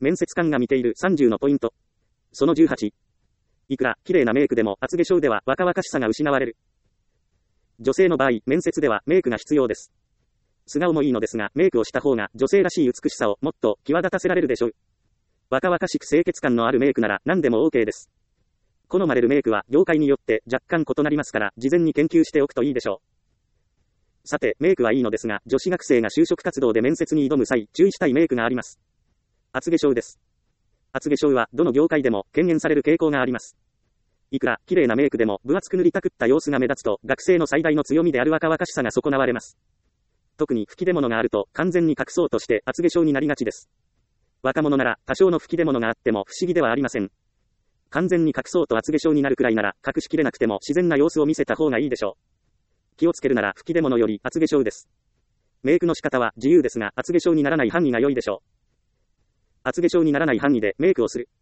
面接官が見ている30のポイント。その18。いくら綺麗なメイクでも厚化粧では若々しさが失われる。女性の場合、面接ではメイクが必要です。素顔もいいのですが、メイクをした方が女性らしい美しさをもっと際立たせられるでしょう。若々しく清潔感のあるメイクなら何でも OK です。好まれるメイクは業界によって若干異なりますから、事前に研究しておくといいでしょう。さて、メイクはいいのですが、女子学生が就職活動で面接に挑む際、注意したいメイクがあります。厚化粧です。厚化粧はどの業界でも敬遠される傾向があります。いくら綺麗なメイクでも分厚く塗りたくった様子が目立つと、学生の最大の強みである若々しさが損なわれます。特に吹き出物があると完全に隠そうとして厚化粧になりがちです。若者なら多少の吹き出物があっても不思議ではありません。完全に隠そうと厚化粧になるくらいなら、隠しきれなくても自然な様子を見せた方がいいでしょう。気をつけるなら吹き出物より厚化粧です。メイクの仕方は自由ですが、厚化粧にならない範囲が良いでしょう。厚化粧にならない範囲でメイクをする。